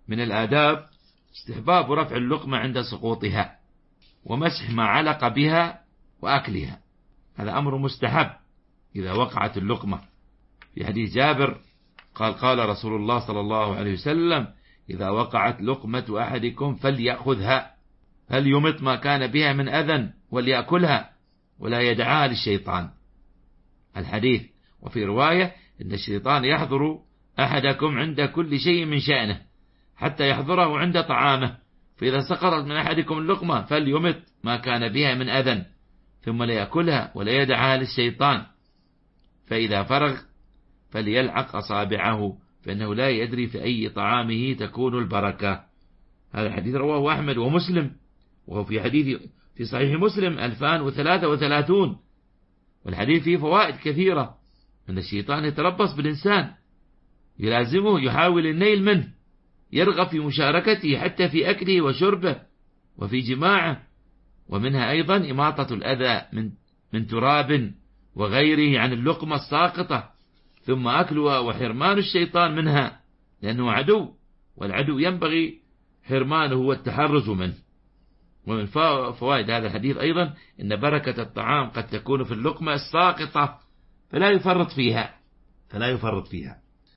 من الآداب استحباب رفع اللقمة عند سقوطها، ومسح ما علق بها وأكلها، هذا أمر مستحب إذا وقعت اللقمة. في حديث جابر قال رسول الله صلى الله عليه وسلم: إذا وقعت لقمة أحدكم فليأخذها، فليمط ما كان بها من أذى وليأكلها ولا يدعها للشيطان. الحديث. وفي رواية: إن الشيطان يحضر أحدكم عند كل شيء من شأنه حتى يحضره عند طعامه، فإذا سقطت من أحدكم اللقمة فليمط ما كان بها من أذى ثم ليأكلها ولا يدعها للشيطان، فإذا فرغ فليلعق أصابعه فإنه لا يدري في أي طعامه تكون البركة. هذا الحديث رواه أحمد ومسلم، وهو في حديث في صحيح مسلم 2033. والحديث فيه فوائد كثيرة، أن الشيطان يتربص بالإنسان، يلازمه، يحاول النيل منه، يرغب في مشاركته حتى في أكله وشربه وفي جماعه. ومنها أيضا إماطة الأذى من تراب وغيره عن اللقمة الساقطة، ثم أكلها وحرمان الشيطان منها، لأنه عدو، والعدو ينبغي حرمانه والتحرز منه. ومن فوائد هذا الحديث أيضا أن بركة الطعام قد تكون في اللقمة الساقطة فلا يفرط فيها.